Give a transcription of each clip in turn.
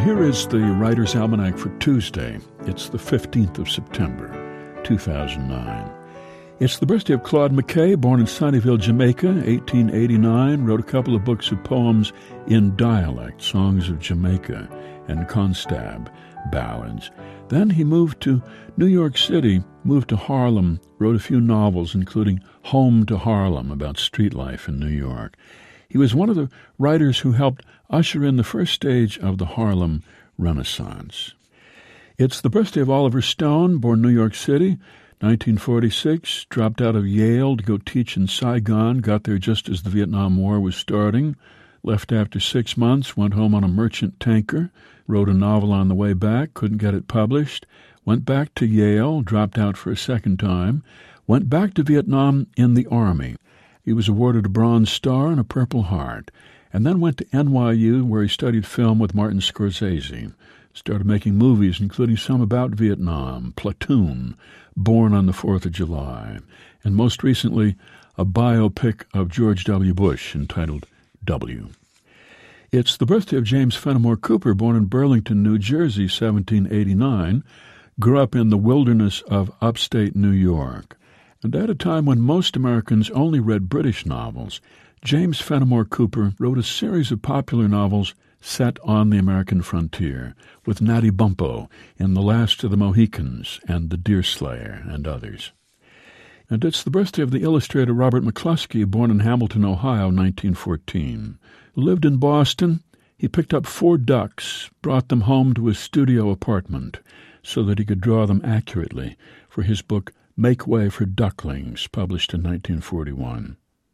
here is the Writer's Almanac for Tuesday. It's the 15th of September, 2009. It's the birthday of Claude McKay, born in Sunnyvale, Jamaica, 1889, wrote a couple of books of poems in dialect, Songs of Jamaica and Constab ballads. Then he moved to New York City, moved to Harlem, wrote a few novels, including Home to Harlem, about street life in New York. He was one of the writers who helped usher in the first stage of the Harlem Renaissance. It's the birthday of Oliver Stone, born in New York City, 1946, dropped out of Yale to go teach in Saigon, got there just as the Vietnam War was starting, left after 6 months, went home on a merchant tanker, wrote a novel on the way back, couldn't get it published, went back to Yale, dropped out for a second time, went back to Vietnam in the Army. He was awarded a Bronze Star and a Purple Heart, and then went to NYU, where he studied film with Martin Scorsese. Started making movies, including some about Vietnam, Platoon, Born on the 4th of July, and most recently, a biopic of George W. Bush entitled W. It's the birthday of James Fenimore Cooper, born in Burlington, New Jersey, 1789, grew up in the wilderness of upstate New York. And at a time when most Americans only read British novels, James Fenimore Cooper wrote a series of popular novels set on the American frontier, with Natty Bumppo in The Last of the Mohicans and The Deerslayer and others. And it's the birthday of the illustrator Robert McCluskey, born in Hamilton, Ohio, 1914. Lived in Boston. He picked up 4 ducks, brought them home to his studio apartment so that he could draw them accurately for his book Make Way for Ducklings, published in 1941.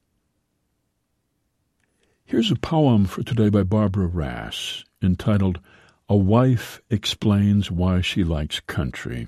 Here's a poem for today by Barbara Rass, entitled A Wife Explains Why She Likes Country.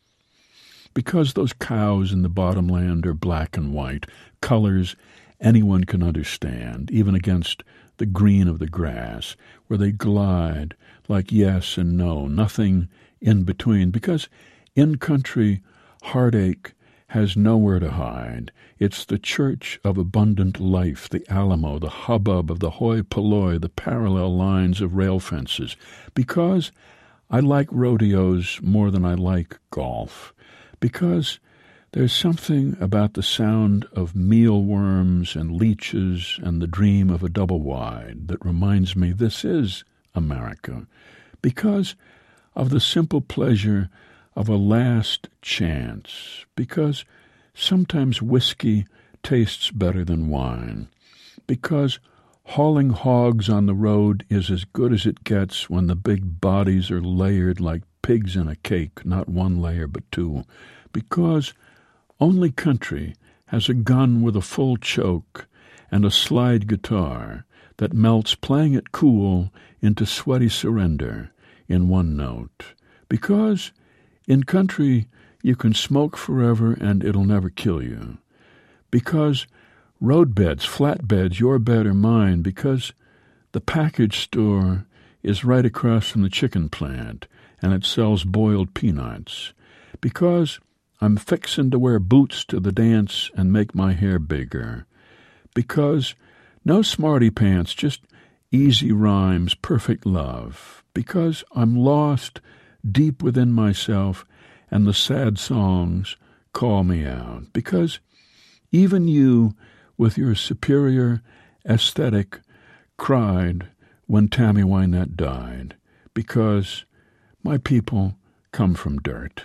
Because those cows in the bottomland are black and white, colors anyone can understand, even against the green of the grass, where they glide like yes and no, nothing in between. Because in country, heartache has nowhere to hide. It's the church of abundant life, the Alamo, the hubbub of the hoi polloi, the parallel lines of rail fences. Because I like rodeos more than I like golf. Because there's something about the sound of mealworms and leeches and the dream of a double wide that reminds me this is America. Because of the simple pleasure of a last chance. Because sometimes whiskey tastes better than wine. Because hauling hogs on the road is as good as it gets when the big bodies are layered like pigs in a cake, not one layer but 2. Because only country has a gun with a full choke and a slide guitar that melts playing it cool into sweaty surrender in one note. Because in country you can smoke forever and it'll never kill you. Because roadbeds, flatbeds, your bed or mine. Because the package store is right across from the chicken plant and it sells boiled peanuts. Because I'm fixin' to wear boots to the dance and make my hair bigger. Because no smarty pants, just easy rhymes, perfect love. Because I'm lost deep within myself and the sad songs call me out. Because even you, with your superior aesthetic, cried when Tammy Wynette died. Because my people come from dirt.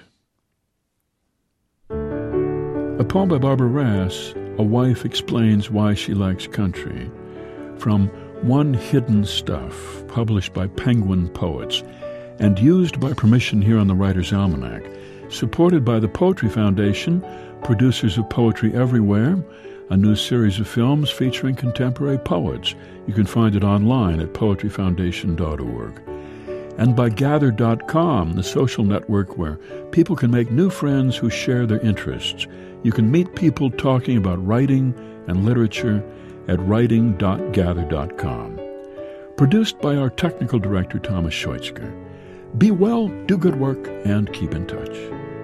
A poem by Barbara Rass, A Wife Explains Why She Likes Country, from One Hidden Stuff, published by Penguin Poets, and used by permission here on the Writer's Almanac, supported by the Poetry Foundation, producers of Poetry Everywhere, a new series of films featuring contemporary poets. You can find it online at poetryfoundation.org. And by Gather.com, the social network where people can make new friends who share their interests. You can meet people talking about writing and literature at writing.gather.com. Produced by our technical director, Thomas Scheutzger. Be well, do good work, and keep in touch.